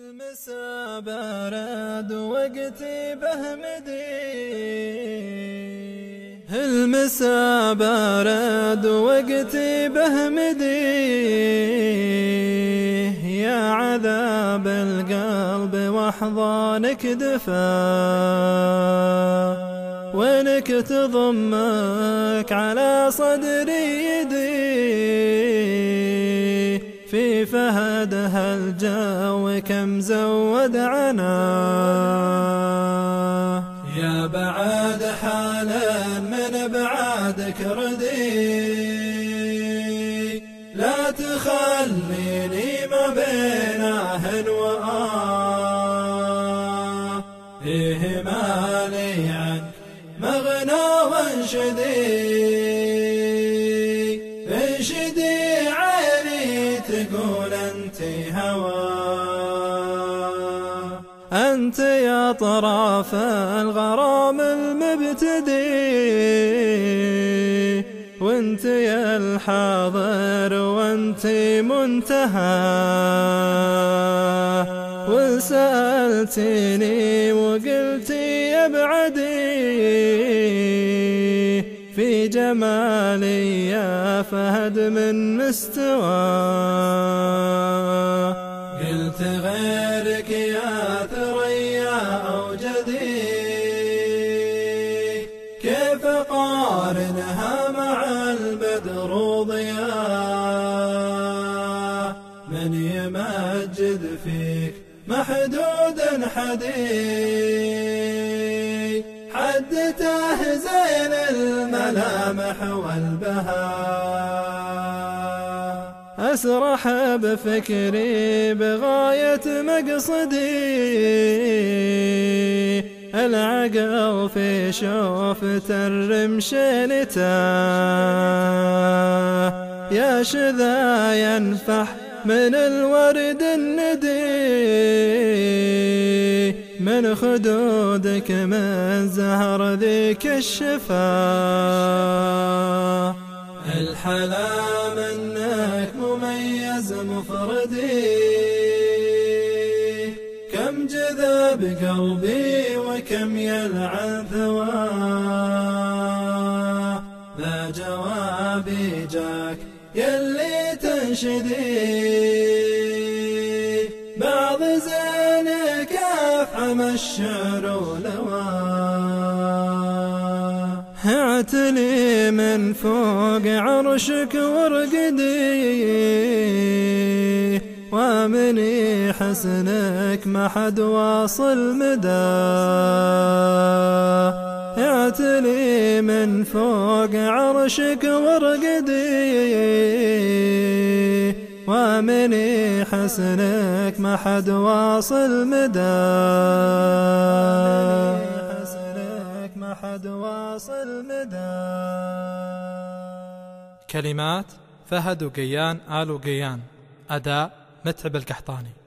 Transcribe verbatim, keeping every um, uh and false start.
المسا برد وقتي بهمدي، المسا برد وقتي بهمدي، يا عذاب القلب واحضانك دفا، وينك تضمك على صدري يدي، في فهدها الجو كم زود عناه، يا بعد حالا من بعدك ردي، لا تخليني ما بين آه وآه، إيه مالي عنك مغنى وانشدي، انشدي عيني تقول انت هوى، أنت يا طرف الغرام المبتدي، وانت يا الحاضر وانت منتهى، وسألتني وقلتي يا بعدي، في جمالي يا فهد من مستوى، قلت غيرك يا ثريا أوجدي، كيف قارنها مع البدر ضياء، من يمجد فيك محدود حدي، حدته زين الملامح والبهاء، أسرح بفكري بغاية مقصدي، العقل في شوفة الرمش لتاه، يا شذا ينفح من الورد الندي، من خدودك من زهر ذيك الشفاه، الحلا منك مميز مفردي، كم جذب قلبي وكم يلعن ثواه، ذا جوابي جاك يلي تنشدي، بعض زينك أفحم الشعر ولواه، اعتلي من فوق عرشك وارقدي، وامني حسنك ما حد واصل مداه، اعتلي من فوق عرشك وارقدي، وامني حسنك ما حد واصل مداه، حسنك ما حد واصل مداه. كلمات فهد وقيان آل وقيان، أداء متعب القحطاني.